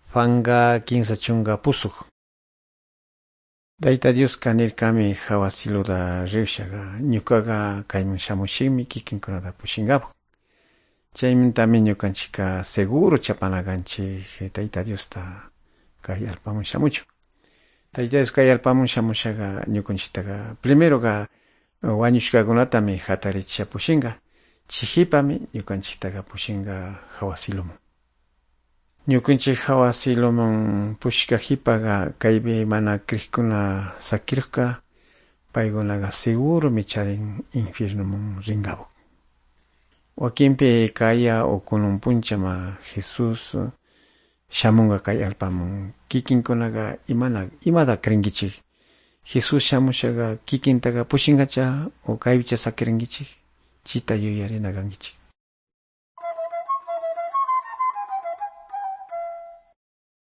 Juanga kinsa chunga pusuk. Daita Dios kanirkami hawasiluda riushaga ñukaga kayman shamushimi kikinkunata pushingapu. Chaymantami ñukanchika seguro chapanaganchik Daita Diosta kay allpaman shamuchu. Daita Dios kay allpaman shamushaga ñukanchiktaga primeroga wañushkakunatami hataricha pushinga. Chihipami ñukanchiktaga pushinga hawasiluman. Ñukanchik hawasiluman pushkahipaga kaypi mana kriqkuna sakirqa paykunaqa seguro charin infiernoman ringabu. Wakinpi kaya o kunun punchama Jesus shamunga kay allpaman kikinkunaqa imada krinkichik Jesus shamushaga kikintaqa pushingacha o kaypicha sakirinkichik chita yuyarinakankichik.